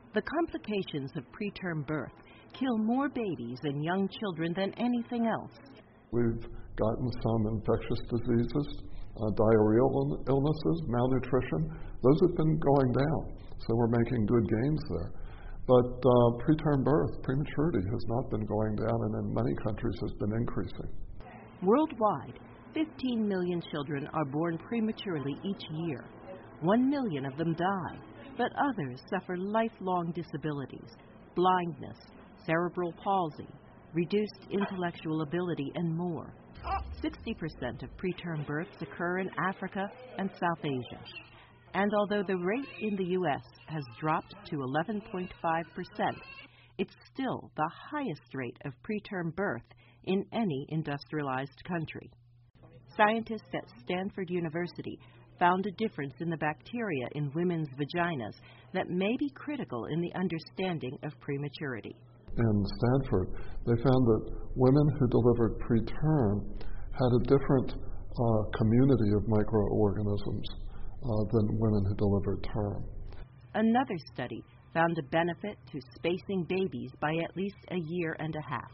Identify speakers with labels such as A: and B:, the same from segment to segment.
A: The complications of preterm birth kill more babies and young children than anything else.
B: We've gotten some infectious diseases, diarrheal illnesses, malnutrition. Those have been going down, so we're making good gains there. But preterm birth, prematurity, has not been going down, and in many countries has been increasing.
A: Worldwide, 15 million children are born prematurely each year. 1 million of them die, but others suffer lifelong disabilities, blindness, cerebral palsy, reduced intellectual ability, and more. 60% of preterm births occur in Africa and South Asia. And although the rate in the U.S. has dropped to 11.5%, it's still the highest rate of preterm birth in any industrialized country. Scientists at Stanford University found a difference in the bacteria in women's vaginas that may be critical in the understanding of prematurity.
B: In Stanford, they found that women who delivered preterm had a different community of microorganisms than women who delivered term.
A: Another study found a benefit to spacing babies by at least a year and a half.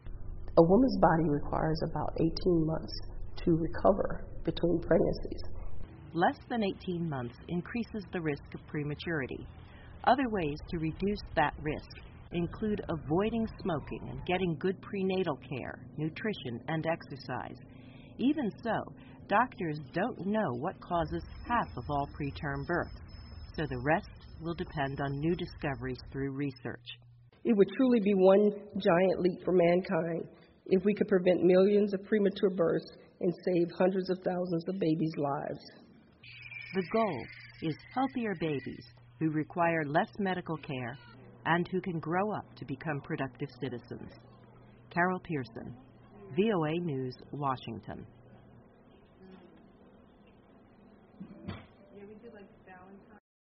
C: A woman's body requires about 18 months to recover between pregnancies.
A: Less than 18 months increases the risk of prematurity. Other ways to reduce that risk include avoiding smoking and getting good prenatal care, nutrition, and exercise. Even so, doctors don't know what causes half of all preterm births, so the rest will depend on new discoveries through research.
C: It would truly be one giant leap for mankind if we could prevent millions of premature births and save hundreds of thousands of babies' lives.
A: The goal is healthier babies who require less medical care and who can grow up to become productive citizens. Carol Pearson, VOA News, Washington. Yeah, we do like Valentine's.